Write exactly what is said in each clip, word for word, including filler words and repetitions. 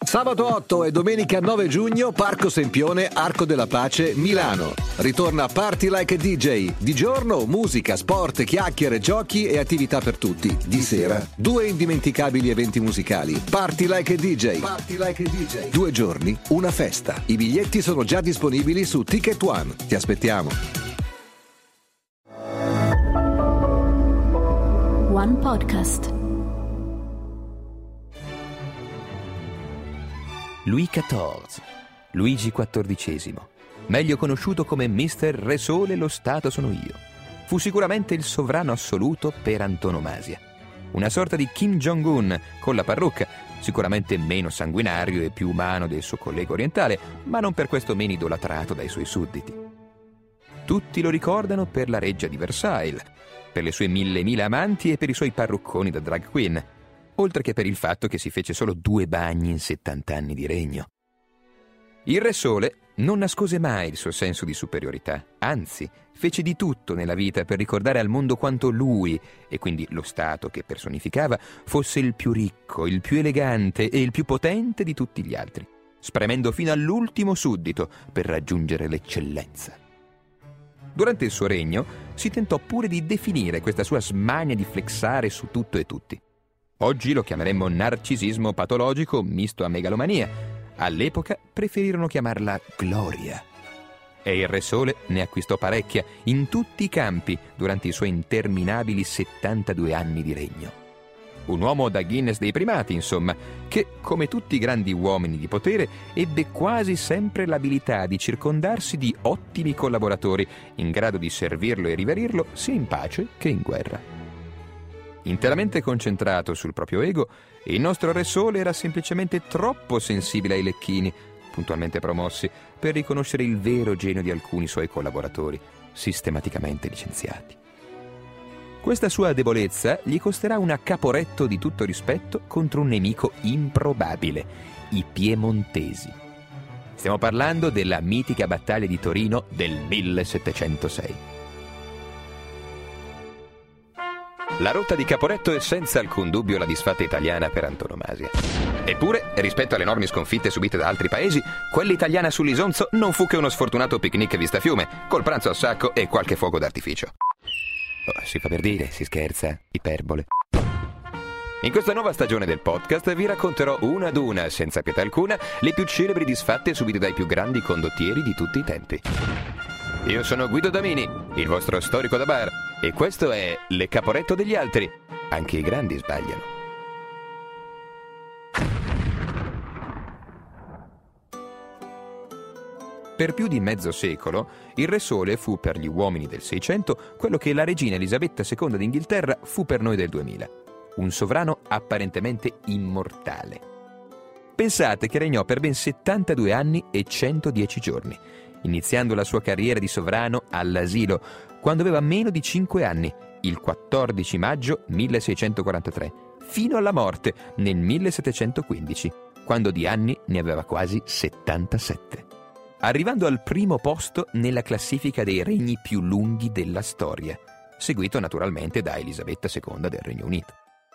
Sabato otto e domenica nove giugno, Parco Sempione, Arco della Pace, Milano. Ritorna Party Like a D J. Di giorno, musica, sport, chiacchiere, giochi e attività per tutti. Di sera, due indimenticabili eventi musicali. Party Like a D J. Party Like a D J. Due giorni, una festa. I biglietti sono già disponibili su Ticket One. Ti aspettiamo. One Podcast. Louis quatordici, Luigi quattordicesimo, meglio conosciuto come mister Re Sole, lo Stato sono io. Fu sicuramente il sovrano assoluto per antonomasia. Una sorta di Kim Jong-un con la parrucca, sicuramente meno sanguinario e più umano del suo collega orientale, ma non per questo meno idolatrato dai suoi sudditi. Tutti lo ricordano per la reggia di Versailles, per le sue mille mila amanti e per i suoi parrucconi da drag queen, oltre che per il fatto che si fece solo due bagni in settanta anni di regno. Il Re Sole non nascose mai il suo senso di superiorità, anzi, fece di tutto nella vita per ricordare al mondo quanto lui, e quindi lo Stato che personificava, fosse il più ricco, il più elegante e il più potente di tutti gli altri, spremendo fino all'ultimo suddito per raggiungere l'eccellenza. Durante il suo regno si tentò pure di definire questa sua smania di flexare su tutto e tutti. Oggi lo chiameremmo narcisismo patologico misto a megalomania. All'epoca preferirono chiamarla gloria. E il Re Sole ne acquistò parecchia in tutti i campi durante i suoi interminabili settantadue anni di regno. Un uomo da Guinness dei primati, insomma, che, come tutti i grandi uomini di potere, ebbe quasi sempre l'abilità di circondarsi di ottimi collaboratori, in grado di servirlo e riverirlo sia in pace che in guerra. Interamente concentrato sul proprio ego, il nostro Re Sole era semplicemente troppo sensibile ai lecchini, puntualmente promossi, per riconoscere il vero genio di alcuni suoi collaboratori, sistematicamente licenziati. Questa sua debolezza gli costerà un accaporetto di tutto rispetto contro un nemico improbabile, i piemontesi. Stiamo parlando della mitica battaglia di Torino del millesettecentosei. La rotta di Caporetto è senza alcun dubbio la disfatta italiana per antonomasia. Eppure, rispetto alle enormi sconfitte subite da altri paesi, quella italiana sull'Isonzo non fu che uno sfortunato picnic vista fiume, col pranzo al sacco e qualche fuoco d'artificio. Oh, si fa per dire, si scherza, iperbole. In questa nuova stagione del podcast vi racconterò una ad una, senza pietà alcuna, le più celebri disfatte subite dai più grandi condottieri di tutti i tempi. Io sono Guido Damini, il vostro storico da bar, e questo è Le Caporetto degli altri. Anche i grandi sbagliano. Per più di mezzo secolo, il Re Sole fu per gli uomini del Seicento quello che la regina Elisabetta seconda d'Inghilterra fu per noi del duemila. Un sovrano apparentemente immortale. Pensate che regnò per ben settantadue anni e centodieci giorni, iniziando la sua carriera di sovrano all'asilo, quando aveva meno di cinque anni, il quattordici maggio milleseicentoquarantatré, fino alla morte nel millesettecentoquindici, quando di anni ne aveva quasi settantasette. Arrivando al primo posto nella classifica dei regni più lunghi della storia, seguito naturalmente da Elisabetta seconda del Regno Unito.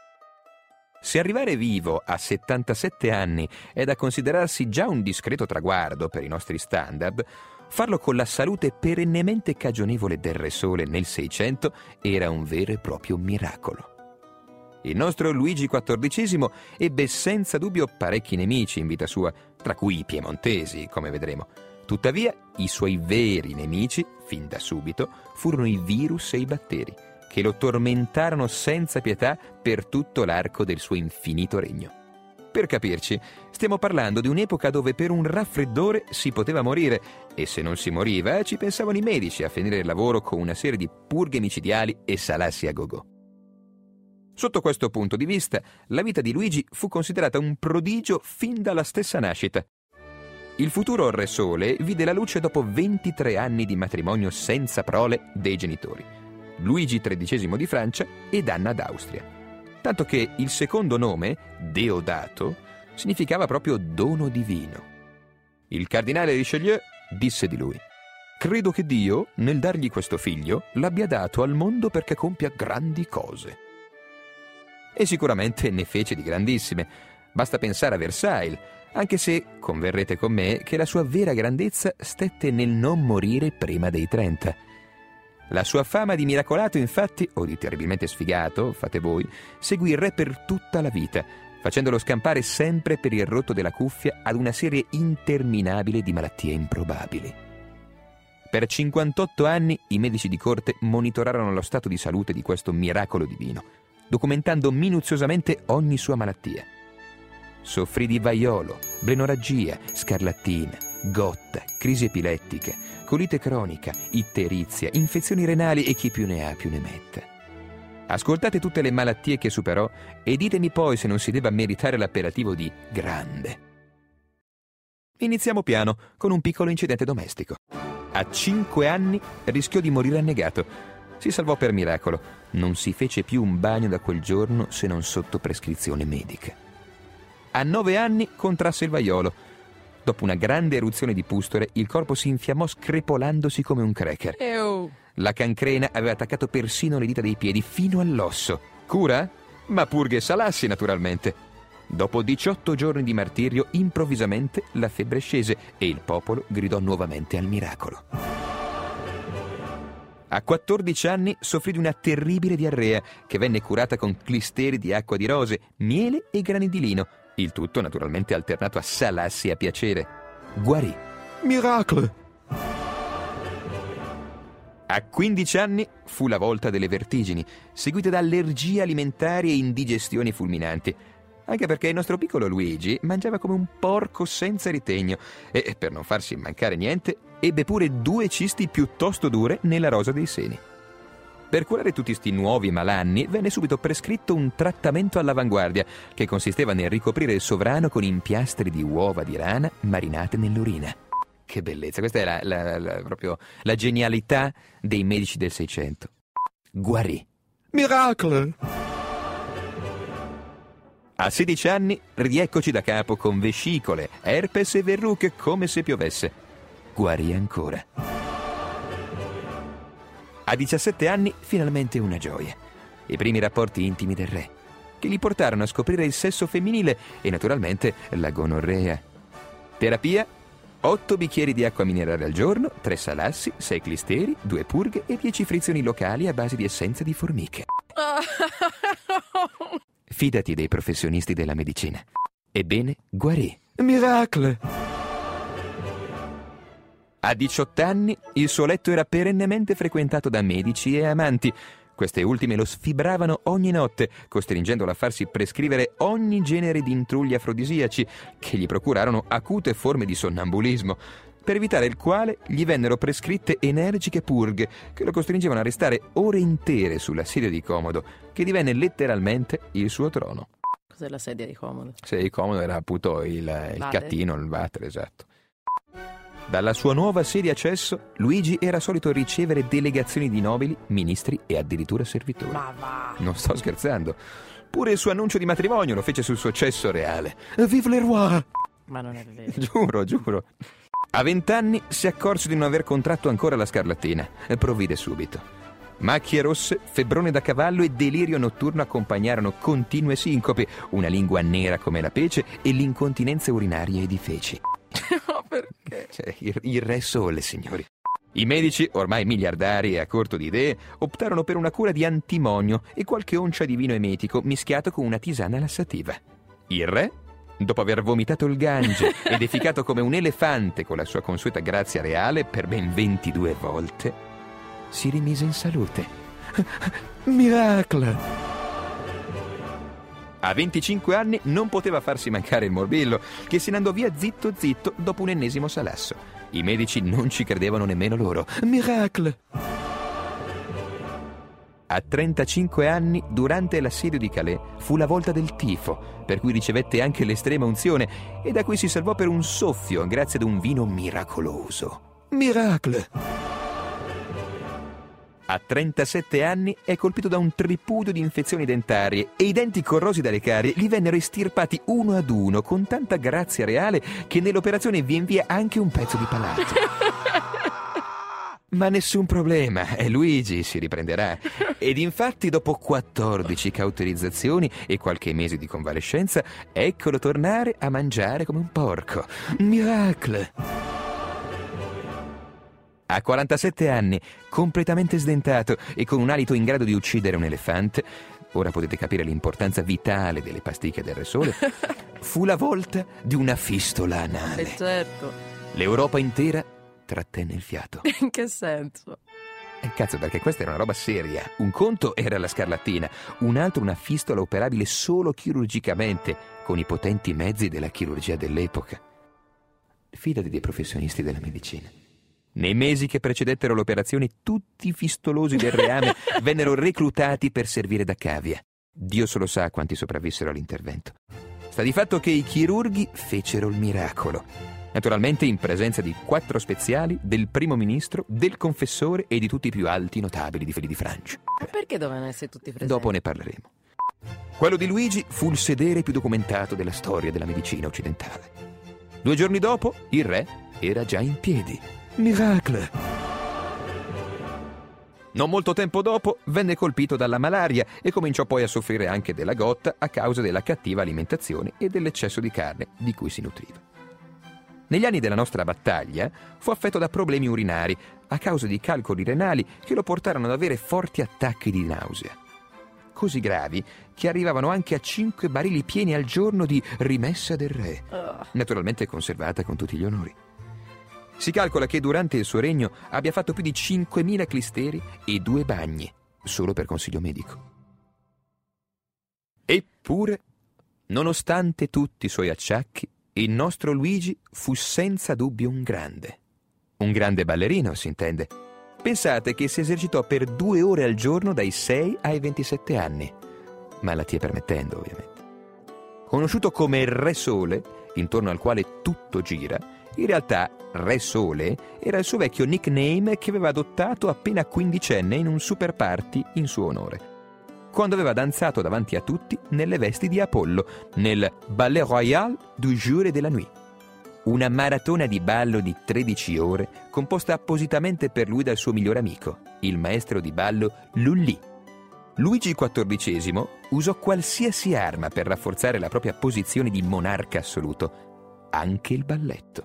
Se arrivare vivo a settantasette anni è da considerarsi già un discreto traguardo per i nostri standard, farlo con la salute perennemente cagionevole del Re Sole nel Seicento era un vero e proprio miracolo. Il nostro Luigi quattordicesimo ebbe senza dubbio parecchi nemici in vita sua, tra cui i piemontesi, come vedremo. Tuttavia, i suoi veri nemici, fin da subito, furono i virus e i batteri, che lo tormentarono senza pietà per tutto l'arco del suo infinito regno. Per capirci, stiamo parlando di un'epoca dove per un raffreddore si poteva morire, e se non si moriva ci pensavano i medici a finire il lavoro con una serie di purghe micidiali e salassi a gogo. Sotto questo punto di vista, la vita di Luigi fu considerata un prodigio fin dalla stessa nascita. Il futuro Re Sole vide la luce dopo ventitré anni di matrimonio senza prole dei genitori, Luigi tredicesimo di Francia ed Anna d'Austria. Tanto che il secondo nome, Deodato, significava proprio dono divino. Il cardinale Richelieu disse di lui: «Credo che Dio, nel dargli questo figlio, l'abbia dato al mondo perché compia grandi cose». E sicuramente ne fece di grandissime. Basta pensare a Versailles, Anche se, converrete con me, che la sua vera grandezza stette nel non morire prima dei trenta. La sua fama di miracolato, infatti, o di terribilmente sfigato, fate voi, seguì il re per tutta la vita, facendolo scampare sempre per il rotto della cuffia ad una serie interminabile di malattie improbabili. Per cinquantotto anni i medici di corte monitorarono lo stato di salute di questo miracolo divino, documentando minuziosamente ogni sua malattia. Soffrì di vaiolo, blenoraggia, scarlattina, gotta, crisi epilettica, colite cronica, itterizia, infezioni renali e chi più ne ha più ne metta. Ascoltate tutte le malattie che superò e ditemi poi se non si debba meritare l'appellativo di grande. Iniziamo piano, con un piccolo incidente domestico. A cinque anni rischiò di morire annegato. Si salvò per miracolo. Non si fece più un bagno da quel giorno se non sotto prescrizione medica. A nove anni contrasse il vaiolo. Dopo una grande eruzione di pustole, il corpo si infiammò screpolandosi come un cracker. Ew. La cancrena aveva attaccato persino le dita dei piedi fino all'osso. Cura? Ma purghe e salassi, naturalmente. Dopo diciotto giorni di martirio, improvvisamente la febbre scese e il popolo gridò nuovamente al miracolo. A quattordici anni soffrì di una terribile diarrea che venne curata con clisteri di acqua di rose, miele e grani di lino. Il tutto naturalmente alternato a salassi a piacere. Guarì. Miracolo! A quindici anni fu la volta delle vertigini, seguite da allergie alimentari e indigestioni fulminanti. Anche perché il nostro piccolo Luigi mangiava come un porco senza ritegno e, per non farsi mancare niente, ebbe pure due cisti piuttosto dure nella rosa dei seni. Per curare tutti sti nuovi malanni venne subito prescritto un trattamento all'avanguardia che consisteva nel ricoprire il sovrano con impiastri di uova di rana marinate nell'urina. Che bellezza, questa è la, la, la, proprio la genialità dei medici del Seicento. Guarì. Miracolo! A sedici anni rieccoci da capo con vescicole, herpes e verruche come se piovesse. Guarì ancora. A diciassette anni finalmente una gioia. I primi rapporti intimi del re, che gli portarono a scoprire il sesso femminile e naturalmente la gonorrea. Terapia? Otto bicchieri di acqua minerale al giorno, tre salassi, sei clisteri, due purghe e dieci frizioni locali a base di essenza di formiche. Fidati dei professionisti della medicina. Ebbene, guarì. Miracolo! A diciotto anni il suo letto era perennemente frequentato da medici e amanti. Queste ultime lo sfibravano ogni notte, costringendolo a farsi prescrivere ogni genere di intrugli afrodisiaci che gli procurarono acute forme di sonnambulismo, per evitare il quale gli vennero prescritte energiche purghe che lo costringevano a restare ore intere sulla sedia di comodo, che divenne letteralmente il suo trono. Cos'è la sedia di comodo? Sedia di comodo era appunto il, il Vale. cattino, il water, esatto. Dalla sua nuova sedia a cesso, Luigi era solito ricevere delegazioni di nobili, ministri e addirittura servitori. Ma va! Non sto scherzando. Pure il suo annuncio di matrimonio lo fece sul suo cesso reale. Vive le roi! Ma non è vero. Giuro, giuro. A vent'anni si accorse di non aver contratto ancora la scarlattina e provvide subito. Macchie rosse, febbrone da cavallo e delirio notturno accompagnarono continue sincope, una lingua nera come la pece e l'incontinenza urinaria e di feci. Ma perché? Cioè, il, il re sole, signori. I medici, ormai miliardari e a corto di idee, optarono per una cura di antimonio e qualche oncia di vino emetico mischiato con una tisana lassativa. Il re, dopo aver vomitato il Gange e defecato come un elefante con la sua consueta grazia reale per ben ventidue volte, si rimise in salute. Miracolo! A venticinque anni non poteva farsi mancare il morbillo, che se ne andò via zitto zitto dopo un ennesimo salasso. I medici non ci credevano nemmeno loro. Miracolo! A trentacinque anni, durante l'assedio di Calais, fu la volta del tifo, per cui ricevette anche l'estrema unzione e da cui si salvò per un soffio grazie ad un vino miracoloso. Miracolo! A trentasette anni è colpito da un tripudio di infezioni dentarie e i denti corrosi dalle carie gli vennero estirpati uno ad uno con tanta grazia reale che nell'operazione vi invia anche un pezzo di palato. Ma nessun problema, e Luigi si riprenderà. Ed infatti dopo quattordici cauterizzazioni e qualche mese di convalescenza, eccolo tornare a mangiare come un porco. Miracle! A quarantasette anni, completamente sdentato e con un alito in grado di uccidere un elefante, ora potete capire l'importanza vitale delle pasticche del Re Sole, fu la volta di una fistola anale. E certo. L'Europa intera trattenne il fiato. In che senso? E cazzo, perché questa era una roba seria. Un conto era la scarlattina, un altro una fistola operabile solo chirurgicamente, con i potenti mezzi della chirurgia dell'epoca. Fidati dei professionisti della medicina. Nei mesi che precedettero l'operazione, tutti i fistolosi del reame vennero reclutati per servire da cavia. Dio solo sa quanti sopravvissero all'intervento. Sta di fatto che i chirurghi fecero il miracolo. Naturalmente in presenza di quattro speziali, del primo ministro, del confessore e di tutti i più alti notabili di Feli di Francia. Ma perché dovevano essere tutti presenti? Dopo ne parleremo. Quello di Luigi fu il sedere più documentato della storia della medicina occidentale. Due giorni dopo, il re era già in piedi. Miracle! Non molto tempo dopo venne colpito dalla malaria e cominciò poi a soffrire anche della gotta a causa della cattiva alimentazione e dell'eccesso di carne di cui si nutriva. Negli anni della nostra battaglia fu affetto da problemi urinari a causa di calcoli renali che lo portarono ad avere forti attacchi di nausea. Così gravi che arrivavano anche a cinque barili pieni al giorno di rimessa del re, naturalmente conservata con tutti gli onori. Si calcola che durante il suo regno abbia fatto più di cinquemila clisteri e due bagni, solo per consiglio medico. Eppure, nonostante tutti i suoi acciacchi, il nostro Luigi fu senza dubbio un grande. Un grande ballerino, si intende. Pensate che si esercitò per due ore al giorno dai sei ai ventisette anni, malattie permettendo, ovviamente. Conosciuto come il Re Sole, intorno al quale tutto gira, in realtà Re Sole era il suo vecchio nickname che aveva adottato appena quindicenne in un super party in suo onore, quando aveva danzato davanti a tutti nelle vesti di Apollo, nel Ballet Royal du Jour et de la Nuit, una maratona di ballo di tredici ore composta appositamente per lui dal suo migliore amico, il maestro di ballo Lully. Luigi quattordicesimo usò qualsiasi arma per rafforzare la propria posizione di monarca assoluto, anche il balletto.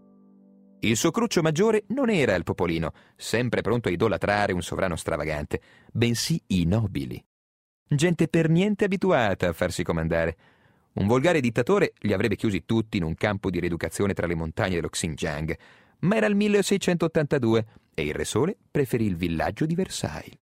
Il suo cruccio maggiore non era il popolino, sempre pronto a idolatrare un sovrano stravagante, bensì i nobili. Gente per niente abituata a farsi comandare. Un volgare dittatore li avrebbe chiusi tutti in un campo di rieducazione tra le montagne dello Xinjiang, ma era il milleseicentottantadue e il Re Sole preferì il villaggio di Versailles.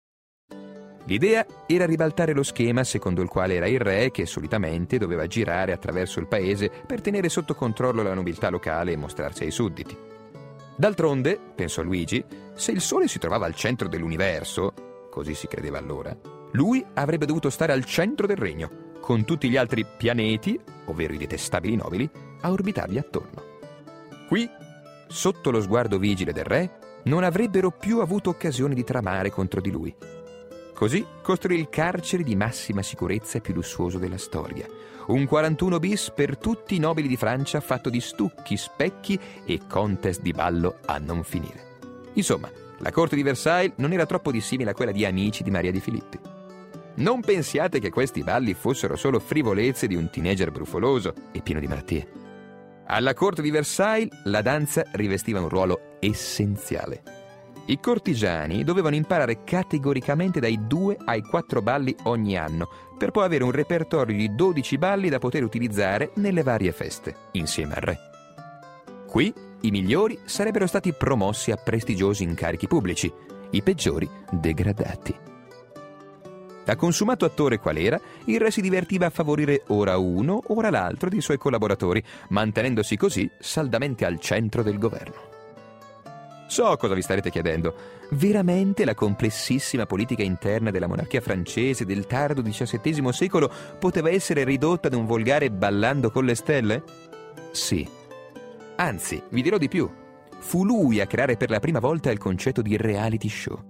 L'idea era ribaltare lo schema secondo il quale era il re che solitamente doveva girare attraverso il paese per tenere sotto controllo la nobiltà locale e mostrarsi ai sudditi. D'altronde, pensò Luigi, se il Sole si trovava al centro dell'universo, così si credeva allora, lui avrebbe dovuto stare al centro del regno, con tutti gli altri pianeti, ovvero i detestabili nobili, a orbitargli attorno. Qui, sotto lo sguardo vigile del re, non avrebbero più avuto occasione di tramare contro di lui. Così costruì il carcere di massima sicurezza più lussuoso della storia, un quarantuno bis per tutti i nobili di Francia fatto di stucchi, specchi e contest di ballo a non finire. Insomma, la corte di Versailles non era troppo dissimile a quella di Amici di Maria di Filippi. Non pensiate che questi balli fossero solo frivolezze di un teenager brufoloso e pieno di malattie. Alla corte di Versailles la danza rivestiva un ruolo essenziale. I cortigiani dovevano imparare categoricamente dai due ai quattro balli ogni anno, per poi avere un repertorio di dodici balli da poter utilizzare nelle varie feste, insieme al re. Qui i migliori sarebbero stati promossi a prestigiosi incarichi pubblici, i peggiori degradati. Da consumato attore qual era, il re si divertiva a favorire ora uno, ora l'altro dei suoi collaboratori, mantenendosi così saldamente al centro del governo. So cosa vi starete chiedendo. Veramente la complessissima politica interna della monarchia francese del tardo diciassettesimo secolo poteva essere ridotta ad un volgare ballando con le stelle? Sì. Anzi, vi dirò di più. Fu lui a creare per la prima volta il concetto di reality show.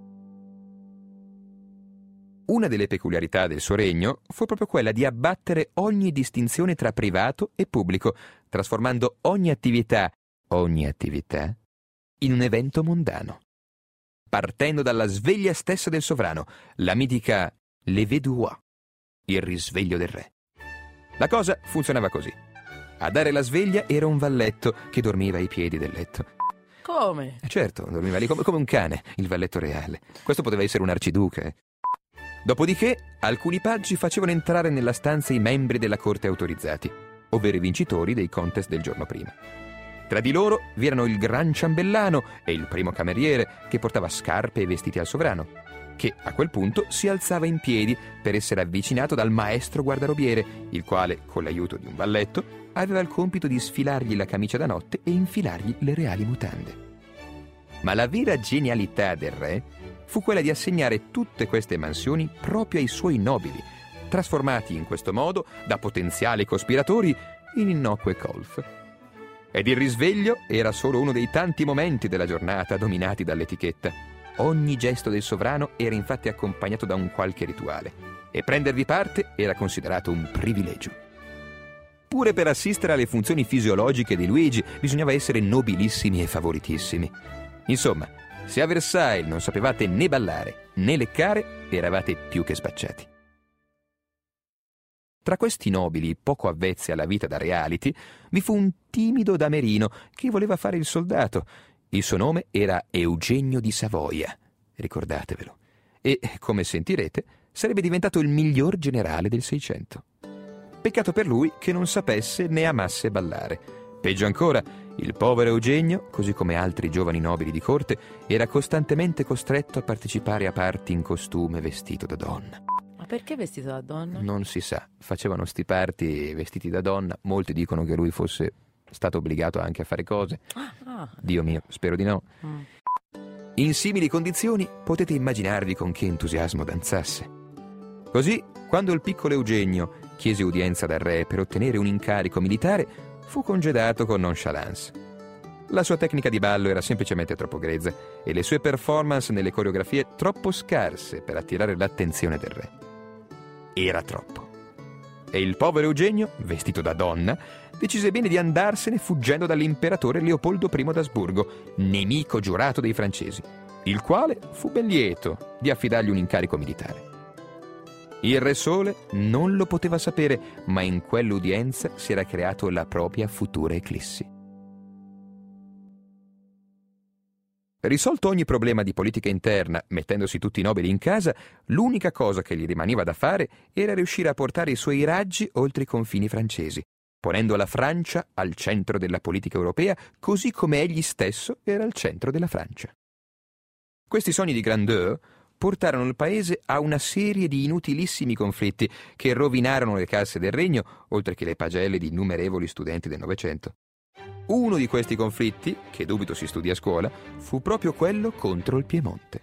Una delle peculiarità del suo regno fu proprio quella di abbattere ogni distinzione tra privato e pubblico, trasformando ogni attività, ogni attività, in un evento mondano. partendo dalla sveglia stessa del sovrano, la mitica lever du roi, il risveglio del re. La cosa funzionava così. A dare la sveglia era un valletto che dormiva ai piedi del letto. Come? Eh certo, dormiva lì come, come un cane, il valletto reale. Questo poteva essere un arciduca. Dopodiché, alcuni paggi facevano entrare nella stanza i membri della corte autorizzati, ovvero i vincitori dei contest del giorno prima. Tra di loro vi erano il gran ciambellano e il primo cameriere che portava scarpe e vestiti al sovrano, che a quel punto si alzava in piedi per essere avvicinato dal maestro guardarobiere, il quale, con l'aiuto di un valletto, aveva il compito di sfilargli la camicia da notte e infilargli le reali mutande. Ma la vera genialità del re fu quella di assegnare tutte queste mansioni proprio ai suoi nobili, trasformati in questo modo da potenziali cospiratori in innocue colf. Ed il risveglio era solo uno dei tanti momenti della giornata dominati dall'etichetta. Ogni gesto del sovrano era infatti accompagnato da un qualche rituale, e prendervi parte era considerato un privilegio. Pure per assistere alle funzioni fisiologiche di Luigi bisognava essere nobilissimi e favoritissimi. Insomma, se a Versailles non sapevate né ballare né leccare, eravate più che spacciati. Tra questi nobili, poco avvezzi alla vita da reality, vi fu un timido damerino che voleva fare il soldato. Il suo nome era Eugenio di Savoia, ricordatevelo. E, come sentirete, sarebbe diventato il miglior generale del Seicento. Peccato per lui che non sapesse né amasse ballare. Peggio ancora, il povero Eugenio, così come altri giovani nobili di corte, era costantemente costretto a partecipare a party in costume vestito da donna. Ma perché vestito da donna? Non si sa. Facevano sti party vestiti da donna. Molti dicono che lui fosse stato obbligato anche a fare cose. Ah, ah. Dio mio, spero di no. Mm. In simili condizioni potete immaginarvi con che entusiasmo danzasse. Così, quando il piccolo Eugenio chiese udienza dal re per ottenere un incarico militare, fu congedato con nonchalance. La sua tecnica di ballo era semplicemente troppo grezza e le sue performance nelle coreografie troppo scarse per attirare l'attenzione del re. Era troppo. E il povero Eugenio, vestito da donna, decise bene di andarsene fuggendo dall'imperatore Leopoldo primo d'Asburgo, nemico giurato dei francesi, il quale fu ben lieto di affidargli un incarico militare. Il Re Sole non lo poteva sapere, ma in quell'udienza si era creato la propria futura eclissi. Risolto ogni problema di politica interna, mettendosi tutti i nobili in casa, l'unica cosa che gli rimaneva da fare era riuscire a portare i suoi raggi oltre i confini francesi, ponendo la Francia al centro della politica europea, così come egli stesso era al centro della Francia. Questi sogni di grandeur portarono il paese a una serie di inutilissimi conflitti che rovinarono le casse del regno, oltre che le pagelle di innumerevoli studenti del Novecento. Uno di questi conflitti, che dubito si studi a scuola, fu proprio quello contro il Piemonte.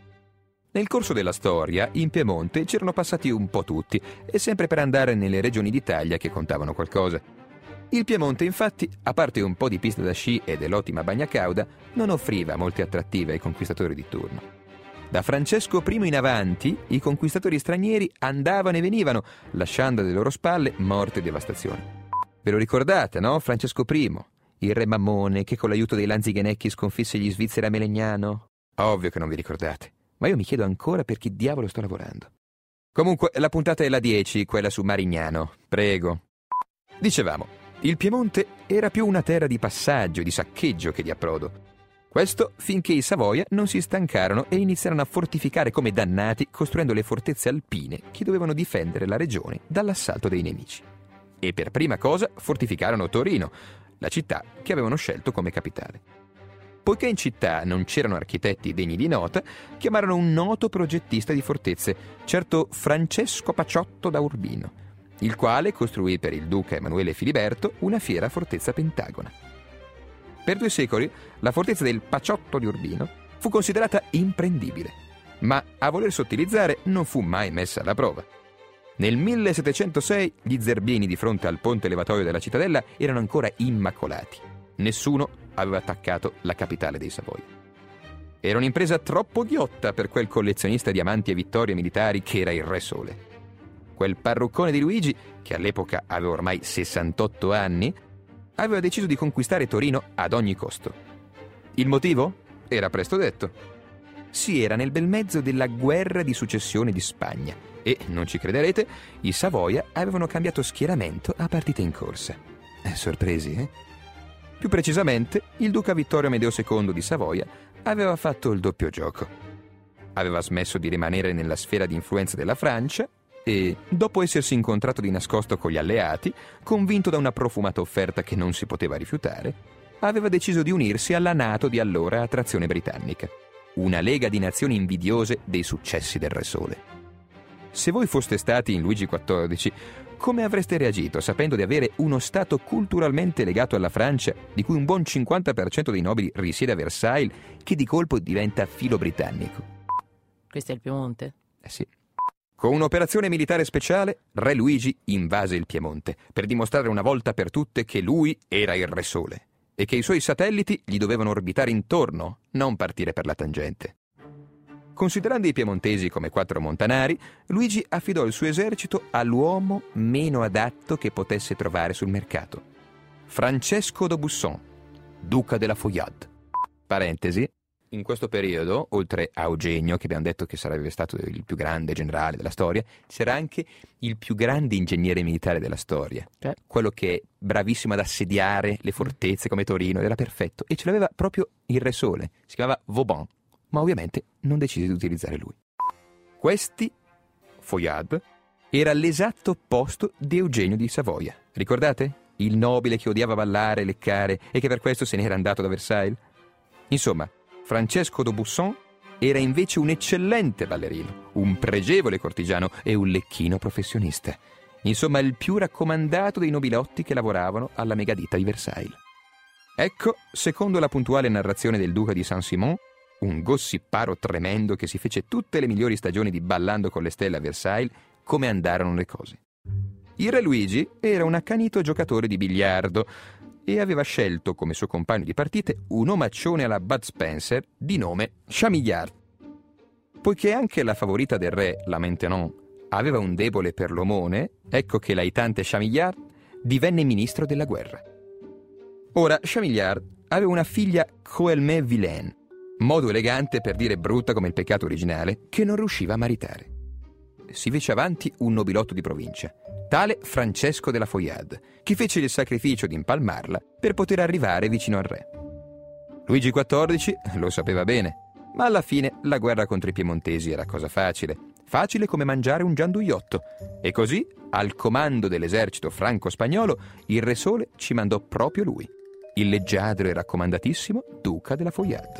Nel corso della storia, in Piemonte c'erano passati un po' tutti, e sempre per andare nelle regioni d'Italia che contavano qualcosa. Il Piemonte, infatti, a parte un po' di pista da sci e dell'ottima bagna cauda, non offriva molte attrattive ai conquistatori di turno. Da Francesco primo in avanti, i conquistatori stranieri andavano e venivano, lasciando alle loro spalle morte e devastazione. Ve lo ricordate, no? Francesco primo, il re Mammone che con l'aiuto dei Lanzighenecchi sconfisse gli svizzeri a Melegnano? Ovvio che non vi ricordate, ma io mi chiedo ancora per chi diavolo sto lavorando. Comunque, la puntata è la dieci, quella su Marignano. Prego. Dicevamo, il Piemonte era più una terra di passaggio, di saccheggio che di approdo. Questo finché i Savoia non si stancarono e iniziarono a fortificare come dannati, costruendo le fortezze alpine che dovevano difendere la regione dall'assalto dei nemici. E per prima cosa fortificarono Torino, la città che avevano scelto come capitale. Poiché in città non c'erano architetti degni di nota, chiamarono un noto progettista di fortezze, certo Francesco Paciotto da Urbino, il quale costruì per il duca Emanuele Filiberto una fiera fortezza pentagona. Per due secoli la fortezza del Paciotto di Urbino fu considerata imprendibile, ma a voler sottilizzare non fu mai messa alla prova. Nel millesettecentosei gli zerbini di fronte al ponte levatoio della cittadella erano ancora immacolati. Nessuno aveva attaccato la capitale dei Savoia. Era un'impresa troppo ghiotta per quel collezionista di amanti e vittorie militari che era il Re Sole. Quel parruccone di Luigi, che all'epoca aveva ormai sessantotto anni, aveva deciso di conquistare Torino ad ogni costo. Il motivo? Era presto detto. si era nel bel mezzo della guerra di successione di Spagna e, non ci crederete, i Savoia avevano cambiato schieramento a partita in corsa. Eh, sorpresi, eh? Più precisamente, il duca Vittorio Amedeo secondo di Savoia aveva fatto il doppio gioco. Aveva smesso di rimanere nella sfera di influenza della Francia e, dopo essersi incontrato di nascosto con gli alleati, convinto da una profumata offerta che non si poteva rifiutare, aveva deciso di unirsi alla NATO di allora a trazione britannica, una lega di nazioni invidiose dei successi del Re Sole. Se voi foste stati in Luigi quattordici, come avreste reagito sapendo di avere uno Stato culturalmente legato alla Francia, di cui un buon cinquanta per cento dei nobili risiede a Versailles, che di colpo diventa filo britannico? Questo è il Piemonte? Eh sì. Con un'operazione militare speciale, Re Luigi invase il Piemonte per dimostrare una volta per tutte che lui era il Re Sole e che i suoi satelliti gli dovevano orbitare intorno, non partire per la tangente. Considerando i piemontesi come quattro montanari, Luigi affidò il suo esercito all'uomo meno adatto che potesse trovare sul mercato: Francesco d'Aubusson, duca della Foyade. Parentesi. In questo periodo, oltre a Eugenio, che abbiamo detto che sarebbe stato il più grande generale della storia, c'era anche il più grande ingegnere militare della storia. Cioè? Quello che è bravissimo ad assediare le fortezze come Torino, era perfetto. E ce l'aveva proprio il Re Sole. Si chiamava Vauban, ma ovviamente non decise di utilizzare lui. Questi, Foyade, era l'esatto opposto di Eugenio di Savoia. Ricordate? Il nobile che odiava ballare, leccare e che per questo se n'era andato da Versailles? Insomma, Francesco d'Aubusson era invece un eccellente ballerino, un pregevole cortigiano e un lecchino professionista. Insomma, il più raccomandato dei nobilotti che lavoravano alla megaditta di Versailles. Ecco, secondo la puntuale narrazione del duca di Saint-Simon, un gossiparo tremendo che si fece tutte le migliori stagioni di Ballando con le stelle a Versailles, come andarono le cose. Il re Luigi era un accanito giocatore di biliardo e aveva scelto come suo compagno di partite un omaccione alla Bud Spencer di nome Chamillard. Poiché anche la favorita del re, la Maintenon, aveva un debole per l'omone, ecco che l'aitante Chamillard divenne ministro della guerra. Ora, Chamillard aveva una figlia Coelmé Vilaine, modo elegante per dire brutta come il peccato originale, che non riusciva a maritare. Si fece avanti un nobilotto di provincia, tale Francesco della Foyade, che fece il sacrificio di impalmarla per poter arrivare vicino al re. Luigi quattordici lo sapeva bene, ma alla fine la guerra contro i piemontesi era cosa facile, facile come mangiare un gianduiotto, e così, al comando dell'esercito franco-spagnolo, il Re Sole ci mandò proprio lui, il leggiadro e raccomandatissimo duca della Foyade.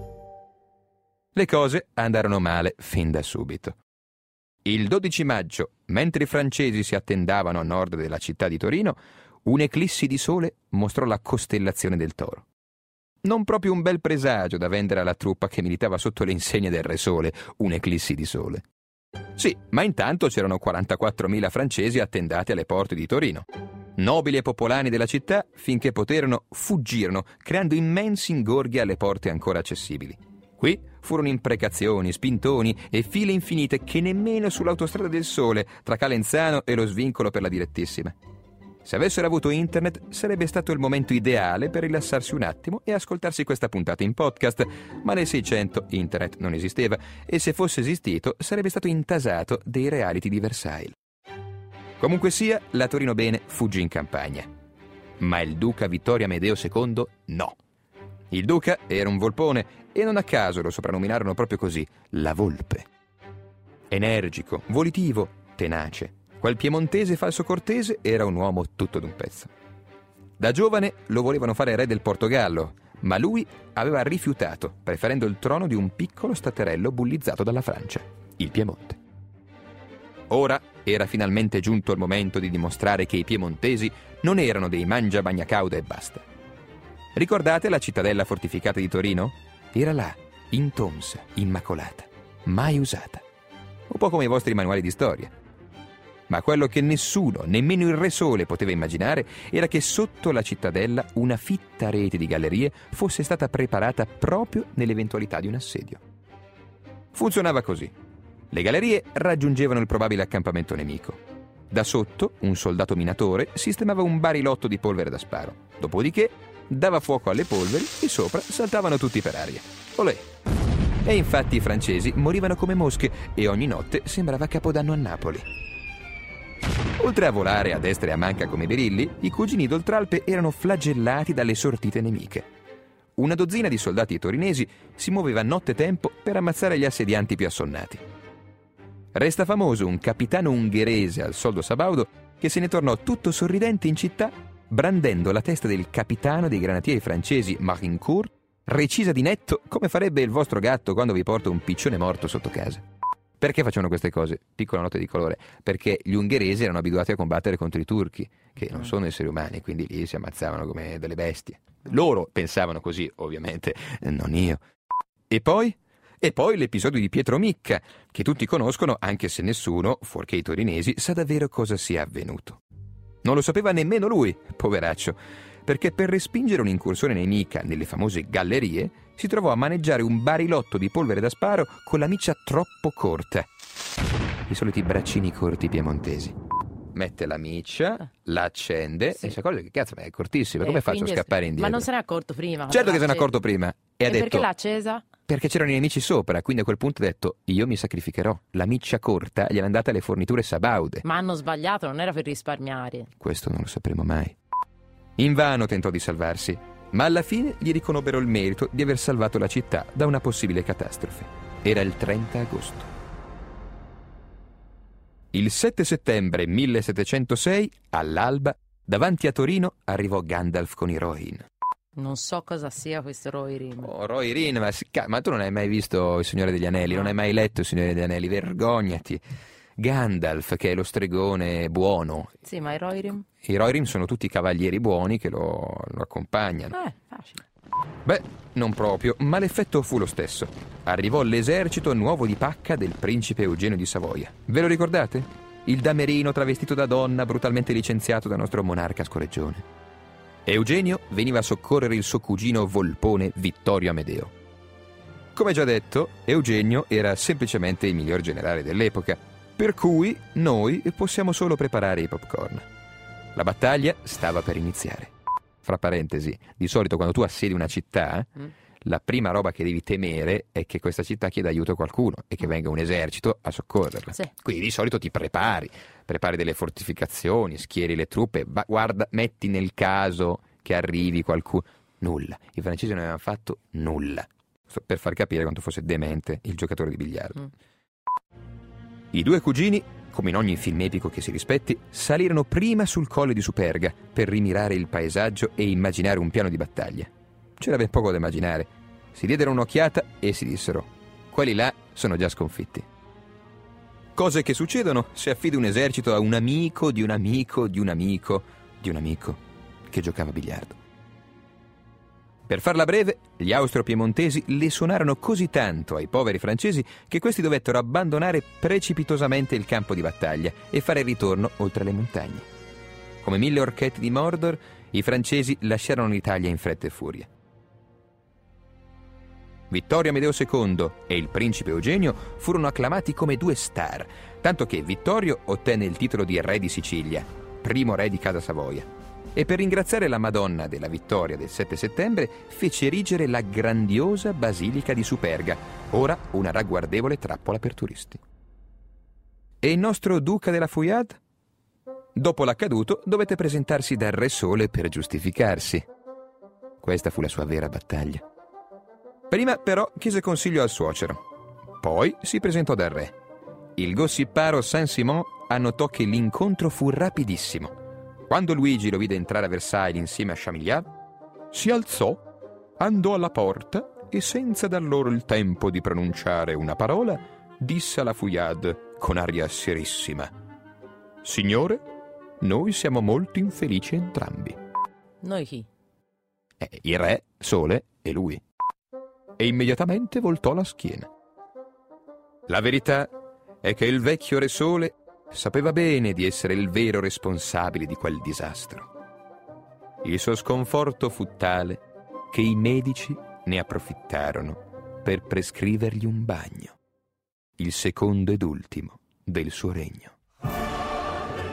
Le cose andarono male fin da subito. Il dodici maggio, mentre i francesi si attendavano a nord della città di Torino, un'eclissi di sole mostrò la costellazione del Toro. Non proprio un bel presagio da vendere alla truppa che militava sotto le insegne del Re Sole, un'eclissi di sole. Sì, ma intanto c'erano quarantaquattromila francesi attendati alle porte di Torino. Nobili e popolani della città, finché poterono, fuggirono, creando immensi ingorghi alle porte ancora accessibili. Qui furono imprecazioni, spintoni e file infinite che nemmeno sull'autostrada del Sole tra Calenzano e lo svincolo per la direttissima. Se avessero avuto internet sarebbe stato il momento ideale per rilassarsi un attimo e ascoltarsi questa puntata in podcast, ma nel Seicento internet non esisteva e se fosse esistito sarebbe stato intasato dei reality di Versailles. Comunque sia, la Torino Bene fuggì in campagna. Ma il duca Vittorio Amedeo secondo no. Il duca era un volpone e non a caso lo soprannominarono proprio così, la volpe. Energico, volitivo, tenace, quel piemontese falso cortese era un uomo tutto d'un pezzo. Da giovane lo volevano fare re del Portogallo, ma lui aveva rifiutato, preferendo il trono di un piccolo staterello bullizzato dalla Francia, il Piemonte. Ora era finalmente giunto il momento di dimostrare che i piemontesi non erano dei mangiabagnacauda e basta. Ricordate la cittadella fortificata di Torino? Era là, intonsa, immacolata, mai usata. Un po' come i vostri manuali di storia. Ma quello che nessuno, nemmeno il Re Sole, poteva immaginare era che sotto la cittadella una fitta rete di gallerie fosse stata preparata proprio nell'eventualità di un assedio. Funzionava così. Le gallerie raggiungevano il probabile accampamento nemico. Da sotto, un soldato minatore sistemava un barilotto di polvere da sparo. Dopodiché, dava fuoco alle polveri e sopra saltavano tutti per aria. Olè! E infatti i francesi morivano come mosche e ogni notte sembrava Capodanno a Napoli. Oltre a volare a destra e a manca come berilli, i cugini d'Oltralpe erano flagellati dalle sortite nemiche. Una dozzina di soldati torinesi si muoveva nottetempo per ammazzare gli assedianti più assonnati. Resta famoso un capitano ungherese al soldo sabaudo che se ne tornò tutto sorridente in città, brandendo la testa del capitano dei granatieri francesi Marincourt, recisa di netto come farebbe il vostro gatto quando vi porta un piccione morto sotto casa. Perché facevano queste cose? Piccola nota di colore. Perché gli ungheresi erano abituati a combattere contro i turchi, che non sono esseri umani, quindi lì si ammazzavano come delle bestie. Loro pensavano così, ovviamente, non io. E poi? E poi l'episodio di Pietro Micca, che tutti conoscono anche se nessuno, fuorché i torinesi, sa davvero cosa sia avvenuto. Non lo sapeva nemmeno lui, poveraccio, perché per respingere un'incursione nemica nelle famose gallerie si trovò a maneggiare un barilotto di polvere da sparo con la miccia troppo corta. I soliti braccini corti piemontesi. Mette la miccia, la accende Sì. e si accorge che cazzo, ma è cortissima, Eh, come faccio a quindi è- scappare indietro? Ma non se n'è accorto prima. Certo che se l'ha n'è accorto accesa. prima e ha E detto perché l'ha accesa? perché c'erano i nemici sopra, quindi a quel punto ha detto io mi sacrificherò. La miccia corta gli è andata alle forniture sabaude. Ma hanno sbagliato, non era per risparmiare. Questo non lo sapremo mai. Invano tentò di salvarsi, ma alla fine gli riconobbero il merito di aver salvato la città da una possibile catastrofe. Era il trenta agosto. Il sette settembre millesettecentosei, all'alba, davanti a Torino arrivò Gandalf con i Rohirrim. Non so cosa sia questo Rohirrim. Oh, Rohirrim, ma, si ca- ma tu non hai mai visto Il Signore degli Anelli, non hai mai letto Il Signore degli Anelli, vergognati. Gandalf, che è lo stregone buono. Sì, ma i Rohirrim? I Rohirrim sono tutti cavalieri buoni che lo, lo accompagnano. Eh, facile. Beh, non proprio, ma l'effetto fu lo stesso. Arrivò l'esercito nuovo di pacca del principe Eugenio di Savoia. Ve lo ricordate? Il damerino travestito da donna brutalmente licenziato dal nostro monarca scoreggione. Eugenio veniva a soccorrere il suo cugino volpone Vittorio Amedeo. Come già detto, Eugenio era semplicemente il miglior generale dell'epoca, per cui noi possiamo solo preparare i popcorn. La battaglia stava per iniziare. Fra parentesi, di solito quando tu assedi una città, Mm. la prima roba che devi temere è che questa città chieda aiuto a qualcuno e che venga un esercito a soccorrerla. Sì. Quindi di solito ti prepari, prepari delle fortificazioni, schieri le truppe, ma guarda, metti nel caso che arrivi qualcuno. Nulla. I francesi non avevano fatto nulla. Sto per far capire quanto fosse demente il giocatore di biliardo. Mm. I due cugini, come in ogni film epico che si rispetti, salirono prima sul colle di Superga per rimirare il paesaggio e immaginare un piano di battaglia. C'era ben poco da immaginare. Si diedero un'occhiata e si dissero: quelli là sono già sconfitti. Cose che succedono se affidi un esercito a un amico di un amico di un amico di un amico che giocava a biliardo. Per farla breve, gli austro-piemontesi le suonarono così tanto ai poveri francesi che questi dovettero abbandonare precipitosamente il campo di battaglia e fare ritorno oltre le montagne. Come mille orchetti di Mordor, i francesi lasciarono l'Italia in fretta e furia. Vittorio Amedeo secondo e il principe Eugenio furono acclamati come due star, tanto che Vittorio ottenne il titolo di re di Sicilia, primo re di Casa Savoia. E per ringraziare la Madonna della vittoria del sette settembre fece erigere la grandiosa Basilica di Superga, ora una ragguardevole trappola per turisti. E il nostro duca della Fouillade? Dopo l'accaduto dovette presentarsi dal Re Sole per giustificarsi. Questa fu la sua vera battaglia. Prima però chiese consiglio al suocero, poi si presentò dal re. Il gossiparo Saint-Simon annotò che l'incontro fu rapidissimo. Quando Luigi lo vide entrare a Versailles insieme a Chamillard, si alzò, andò alla porta e senza dar loro il tempo di pronunciare una parola, disse alla Fouillade con aria serissima: «Signore, noi siamo molto infelici entrambi». Noi chi? Eh, il re, Sole e lui. E immediatamente voltò la schiena. La verità è che il vecchio Re Sole sapeva bene di essere il vero responsabile di quel disastro. Il suo sconforto fu tale che i medici ne approfittarono per prescrivergli un bagno, il secondo ed ultimo del suo regno.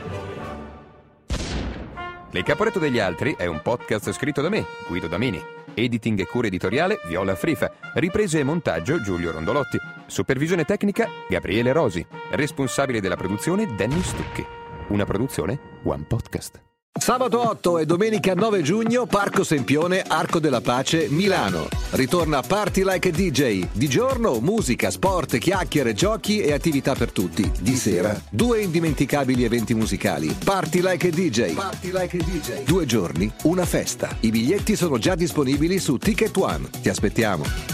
Il Caporetto degli altri è un podcast scritto da me, Guido Damini. Editing e cura editoriale Viola Frifa. Riprese e montaggio Giulio Rondolotti. Supervisione tecnica Gabriele Rosi. Responsabile della produzione Danny Stucchi. Una produzione One Podcast. Sabato otto e domenica nove giugno, Parco Sempione, Arco della Pace, Milano. Ritorna Party Like a D J. Di giorno musica, sport, chiacchiere, giochi e attività per tutti. Di sera due indimenticabili eventi musicali. Party Like a D J. Party Like a D J. Due giorni, una festa. I biglietti sono già disponibili su Ticket One. Ti aspettiamo.